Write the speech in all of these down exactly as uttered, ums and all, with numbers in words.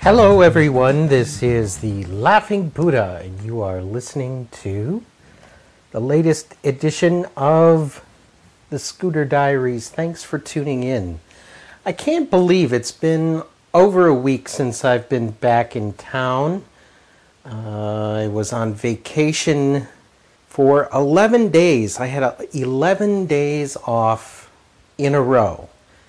Hello, everyone. This is the Laughing Buddha, and you are listening to the latest edition of the Scooter Diaries. Thanks for tuning in. I can't believe it's been over a week since I've been back in town. Uh, I was on vacation for eleven days. I had eleven days off in a row.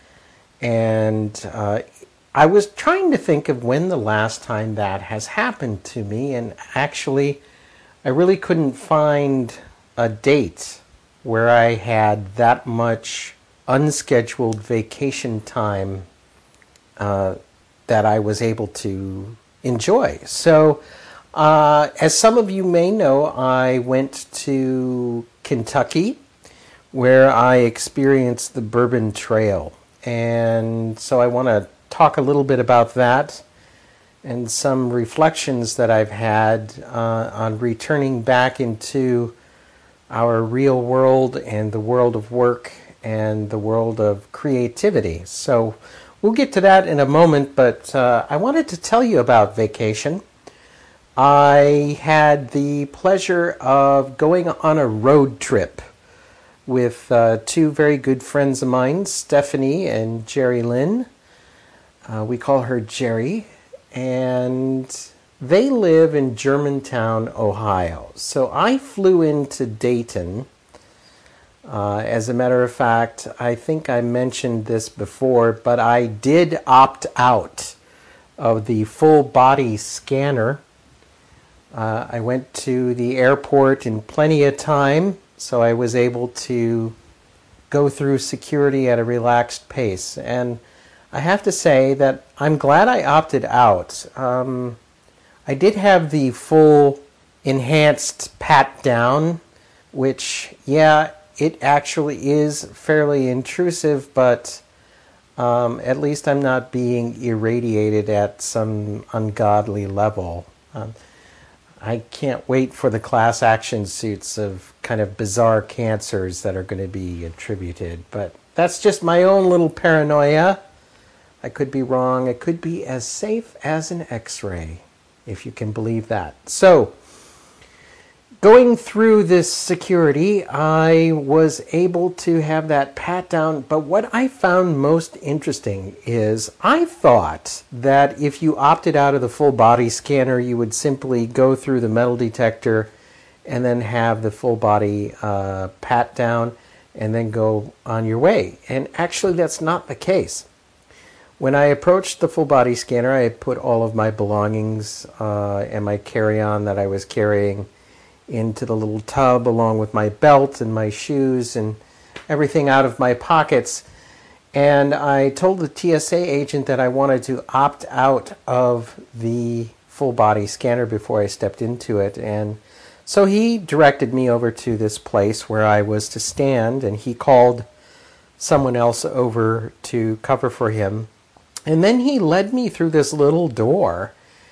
And uh, I was trying to think of when the last time that has happened to me, and actually, I really couldn't find a date where I had that much unscheduled vacation time uh, that I was able to enjoy. So, uh, as some of you may know, I went to Kentucky, where I experienced the Bourbon Trail. And so I want to talk a little bit about that and some reflections that I've had uh, on returning back into our real world and the world of work and the world of creativity. So we'll get to that in a moment, but uh, I wanted to tell you about vacation. I had the pleasure of going on a road trip with uh, two very good friends of mine, Stephanie and Jerry Lynn. Uh, we call her Jerry, and they live in Germantown, Ohio. So I flew into Dayton. Uh, as a matter of fact, I think I mentioned this before, but I did opt out of the full body scanner. Uh, I went to the airport in plenty of time, so I was able to go through security at a relaxed pace. And I have to say that I'm glad I opted out. Um, I did have the full enhanced pat down, which, yeah, it actually is fairly intrusive, but um, at least I'm not being irradiated at some ungodly level. Um, I can't wait for the class action suits of kind of bizarre cancers that are going to be attributed. But that's just my own little paranoia. I could be wrong. It could be as safe as an X-ray, if you can believe that. So, going through this security, I was able to have that pat down. But what I found most interesting is I thought that if you opted out of the full body scanner, you would simply go through the metal detector and then have the full body uh, pat down and then go on your way. And actually, that's not the case. When I approached the full body scanner, I put all of my belongings uh, and my carry-on that I was carrying into the little tub along with my belt and my shoes and everything out of my pockets. And I told the T S A agent that I wanted to opt out of the full body scanner before I stepped into it. And so he directed me over to this place where I was to stand, and he called someone else over to cover for him. And then he led me through this little door,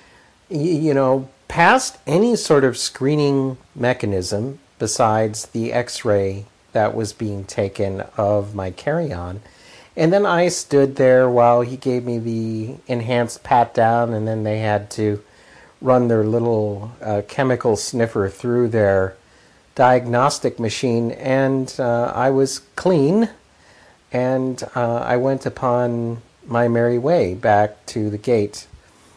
you know, past any sort of screening mechanism besides the X-ray that was being taken of my carry-on. And then I stood there while he gave me the enhanced pat-down, and then they had to run their little uh, chemical sniffer through their diagnostic machine, and uh, I was clean, and uh, I went upon my merry way back to the gate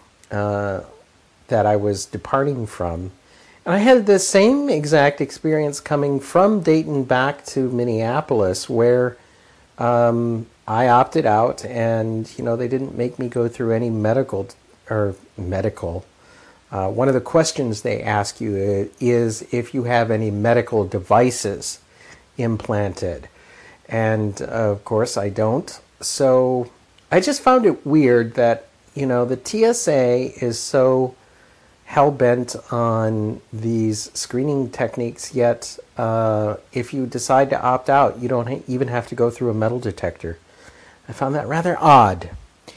uh, that I was departing from. And I had the same exact experience coming from Dayton back to Minneapolis, where um, I opted out, and you know they didn't make me go through any medical or medical. Uh, one of the questions they ask you is if you have any medical devices implanted, and uh, of course I don't. So I just found it weird that, you know, the T S A is so hell-bent on these screening techniques, yet uh, if you decide to opt out, you don't ha- even have to go through a metal detector. I found that rather odd.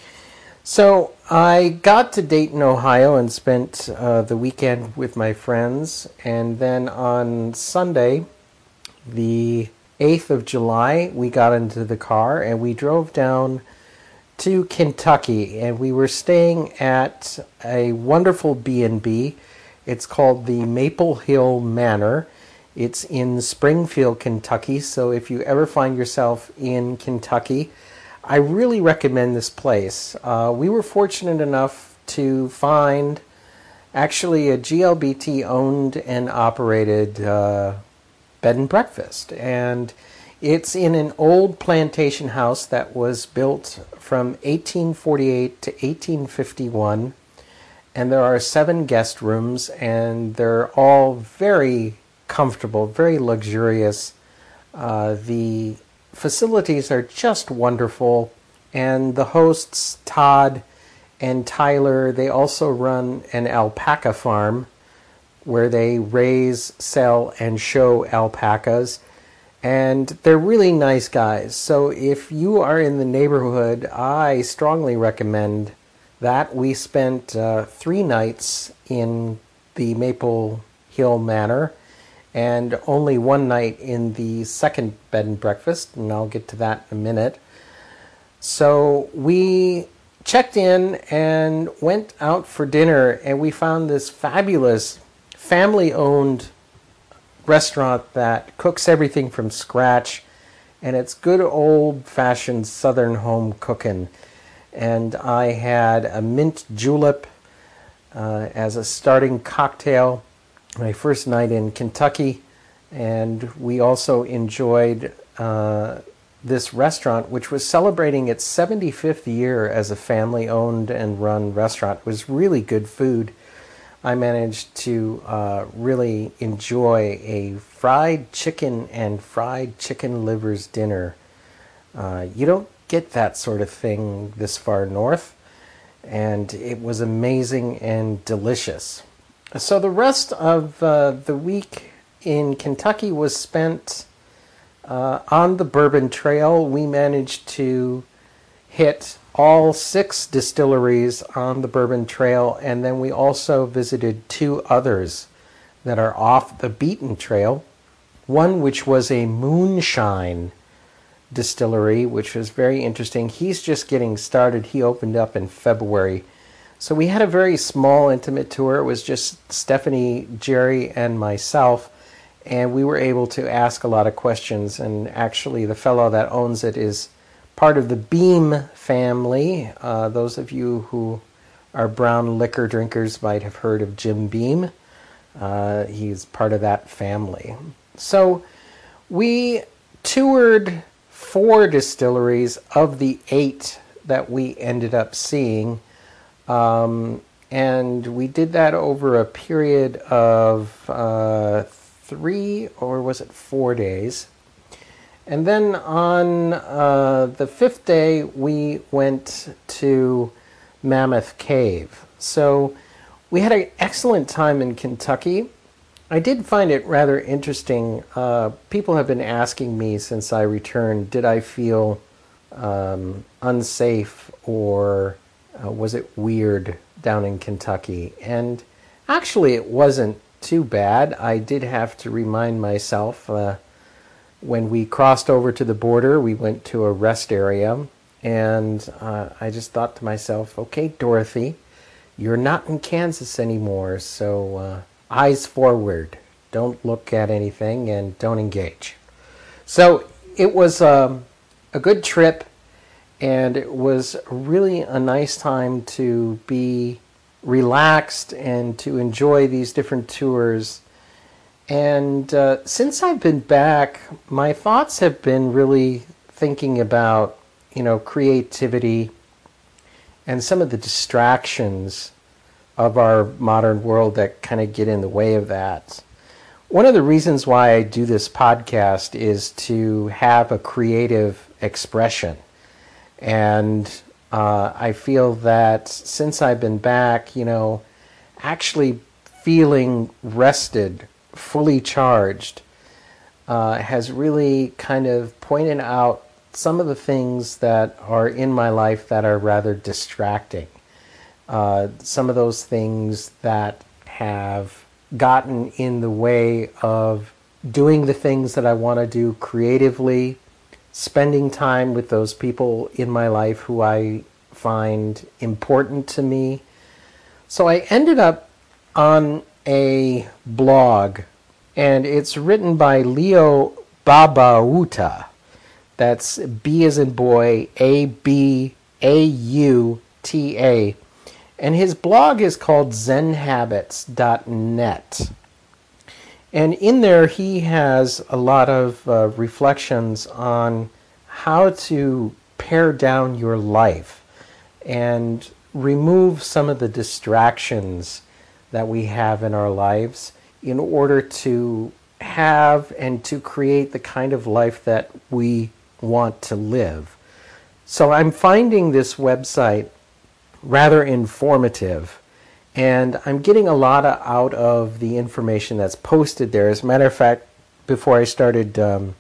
So I got to Dayton, Ohio, and spent uh, the weekend with my friends, and then on Sunday, the eighth of July, we got into the car and we drove down to Kentucky, and we were staying at a wonderful B and B. It's called the Maple Hill Manor. It's in Springfield, Kentucky, so if you ever find yourself in Kentucky, I really recommend this place. Uh, we were fortunate enough to find actually a G L B T owned and operated uh, bed and breakfast, and it's in an old plantation house that was built from eighteen forty-eight to eighteen fifty-one, and there are seven guest rooms, and they're all very comfortable, very luxurious. Uh, the facilities are just wonderful, and the hosts, Todd and Tyler, they also run an alpaca farm where they raise, sell, and show alpacas. And they're really nice guys. So if you are in the neighborhood, I strongly recommend that. We spent uh, three nights in the Maple Hill Manor and only one night in the second bed and breakfast, and I'll get to that in a minute. So we checked in and went out for dinner, and we found this fabulous family-owned restaurant that cooks everything from scratch, and it's good old-fashioned southern home cooking. And I had a mint julep uh, as a starting cocktail my first night in Kentucky, and we also enjoyed uh, this restaurant, which was celebrating its seventy-fifth year as a family-owned and run restaurant. It was really good food. I managed to uh, really enjoy a fried chicken and fried chicken livers dinner. Uh, you don't get that sort of thing this far north, and it was amazing and delicious. So the rest of uh, the week in Kentucky was spent uh, on the Bourbon Trail. We managed to hit all six distilleries on the Bourbon Trail, and then we also visited two others that are off the beaten trail. One which was a moonshine distillery, which was very interesting. He's just getting started. He opened up in February. So we had a very small, intimate tour. It was just Stephanie, Jerry, and myself, and we were able to ask a lot of questions, and actually the fellow that owns it is part of the Beam family. Uh, those of you who are brown liquor drinkers might have heard of Jim Beam. Uh, he's part of that family. So we toured four distilleries of the eight that we ended up seeing. Um, and we did that over a period of uh, three, or was it four days? And then on uh, the fifth day, we went to Mammoth Cave. So we had an excellent time in Kentucky. I did find it rather interesting. Uh, people have been asking me since I returned, did I feel um, unsafe, or uh, was it weird down in Kentucky? And actually it wasn't too bad. I did have to remind myself, uh, when we crossed over to the border, we went to a rest area, and uh, I just thought to myself, okay, Dorothy, you're not in Kansas anymore, so uh, eyes forward. Don't look at anything and don't engage. So it was um, a good trip, and it was really a nice time to be relaxed and to enjoy these different tours. And uh, since I've been back, my thoughts have been really thinking about, you know, creativity and some of the distractions of our modern world that kind of get in the way of that. One of the reasons why I do this podcast is to have a creative expression. And uh, I feel that since I've been back, you know, actually feeling rested, fully charged, uh, has really kind of pointed out some of the things that are in my life that are rather distracting. Uh, some of those things that have gotten in the way of doing the things that I want to do creatively, spending time with those people in my life who I find important to me. So I ended up on a blog, and it's written by Leo Babauta. That's B as in boy, A B A U T A. And his blog is called zen habits dot net. And in there he has a lot of uh, reflections on how to pare down your life and remove some of the distractions that we have in our lives in order to have and to create the kind of life that we want to live. So I'm finding this website rather informative, and I'm getting a lot of, out of the information that's posted there. As a matter of fact, before I started um,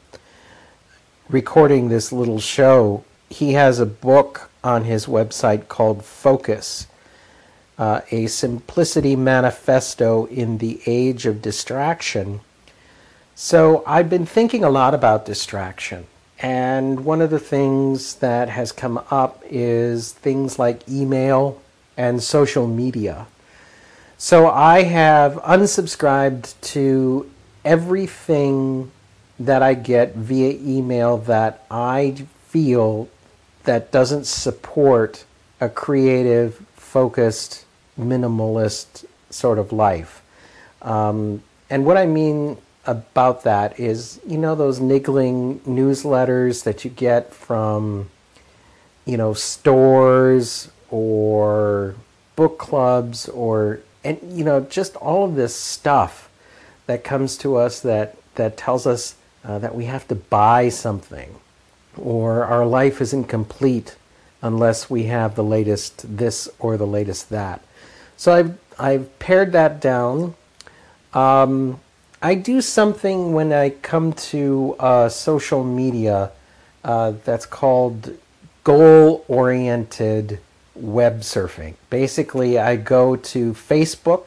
recording this little show, he has a book on his website called Focus, uh, a simplicity manifesto in the age of distraction. So I've been thinking a lot about distraction. And one of the things that has come up is things like email and social media. So I have unsubscribed to everything that I get via email that I feel that doesn't support a creative, focused, minimalist sort of life. Um, and what I mean about that is, you know, those niggling newsletters that you get from, you know, stores or book clubs or, and, you know, just all of this stuff that comes to us that, that tells us uh, that we have to buy something, or our life isn't complete unless we have the latest this or the latest that. So I've, I've pared that down. Um, I do something when I come to uh, social media uh, that's called goal-oriented web surfing. Basically, I go to Facebook,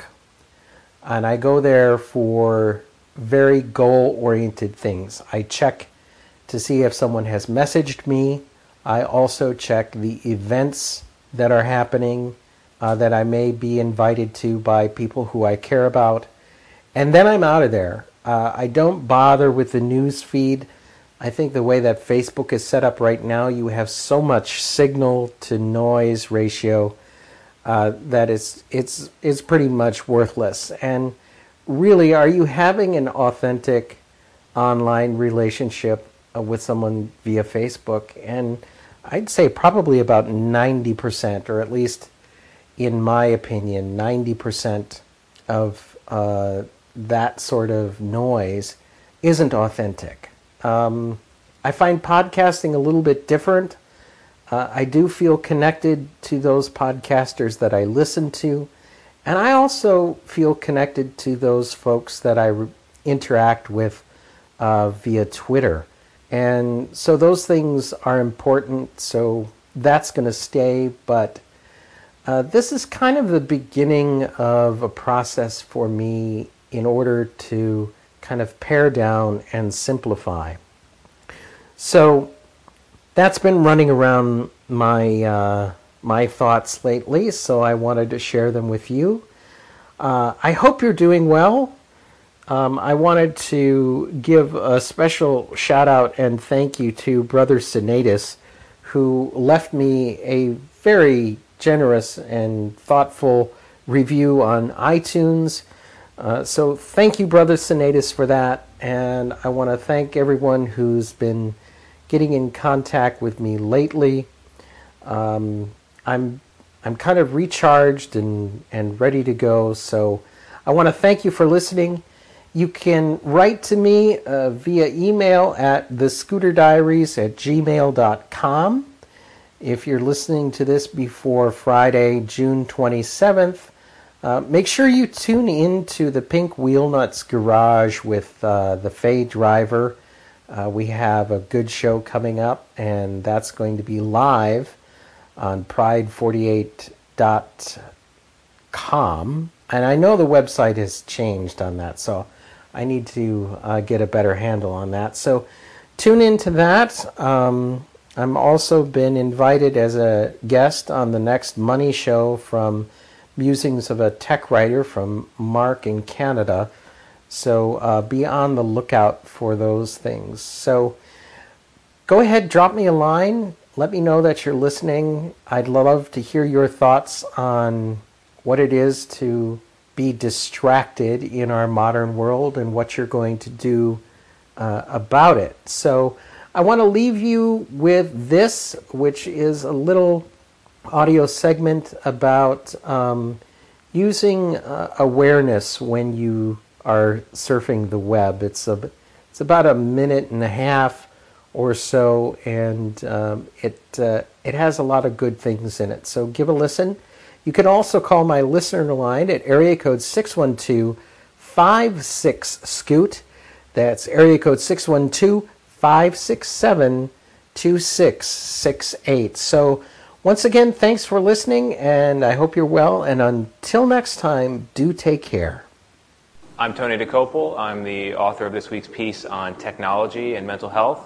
and I go there for very goal-oriented things. I check to see if someone has messaged me. I also check the events that are happening uh, that I may be invited to by people who I care about. And then I'm out of there. Uh, I don't bother with the news feed. I think the way that Facebook is set up right now, you have so much signal to noise ratio uh, that it's, it's, it's pretty much worthless. And really, are you having an authentic online relationship uh, with someone via Facebook? And I'd say probably about ninety percent, or at least in my opinion, ninety percent of uh, that sort of noise isn't authentic. Um, I find podcasting a little bit different. Uh, I do feel connected to those podcasters that I listen to, and I also feel connected to those folks that I re- interact with uh, via Twitter. And so those things are important, so that's going to stay, but uh, this is kind of the beginning of a process for me in order to kind of pare down and simplify. So that's been running around my uh, my thoughts lately, so I wanted to share them with you. Uh, I hope you're doing well. Um, I wanted to give a special shout out and thank you to Brother Sinatus, who left me a very generous and thoughtful review on iTunes. Uh, so thank you, Brother Sinatus, for that. And I want to thank everyone who's been getting in contact with me lately. Um, I'm I'm kind of recharged and, and ready to go. So I want to thank you for listening. You can write to me uh, via email at the scooter diaries at gmail dot com. If you're listening to this before Friday, June twenty-seventh, uh, make sure you tune into the Pink Wheelnuts Garage with uh, the Faye Driver. Uh, we have a good show coming up, and that's going to be live on pride forty-eight dot com. And I know the website has changed on that, so I need to uh, get a better handle on that. So tune into that. Um, I'm also been invited as a guest on the next Money Show from Musings of a Tech Writer from Mark in Canada. So uh, be on the lookout for those things. So go ahead, drop me a line. Let me know that you're listening. I'd love to hear your thoughts on what it is to be distracted in our modern world and what you're going to do uh, about it. So I want to leave you with this, which is a little audio segment about um, using uh, awareness when you are surfing the web. It's a, it's about a minute and a half or so, and um, it uh, it has a lot of good things in it. So give a listen. You can also call my listener line at area code six one two, five six, scoot. That's area code six one two, five six seven, two six six eight. So once again, thanks for listening, and I hope you're well. And until next time, do take care. I'm Tony DeCopel. I'm the author of this week's piece on technology and mental health.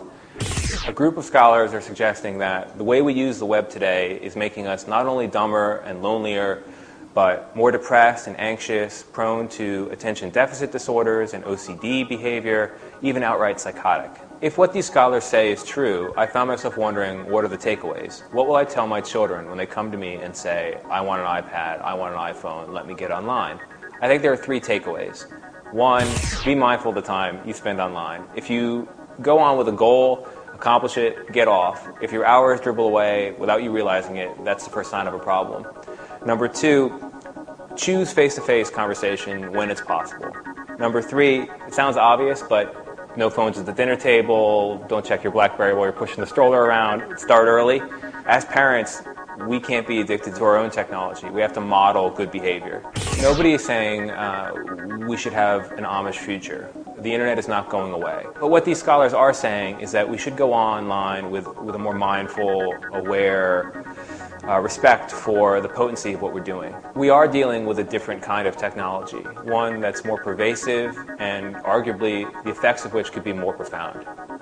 A group of scholars are suggesting that the way we use the web today is making us not only dumber and lonelier, but more depressed and anxious, prone to attention deficit disorders and O C D behavior, even outright psychotic. If what these scholars say is true, I found myself wondering, what are the takeaways? What will I tell my children when they come to me and say, I want an iPad, I want an iPhone, let me get online? I think there are three takeaways. One, be mindful of the time you spend online. If you go on with a goal, accomplish it, get off. If your hours dribble away without you realizing it, that's the first sign of a problem. Number two, choose face-to-face conversation when it's possible. Number three, it sounds obvious, but no phones at the dinner table, don't check your BlackBerry while you're pushing the stroller around, start early. As parents, we can't be addicted to our own technology. We have to model good behavior. Nobody is saying uh, we should have an Amish future. The internet is not going away. But what these scholars are saying is that we should go online with, with a more mindful, aware, uh, respect for the potency of what we're doing. We are dealing with a different kind of technology, one that's more pervasive and arguably the effects of which could be more profound.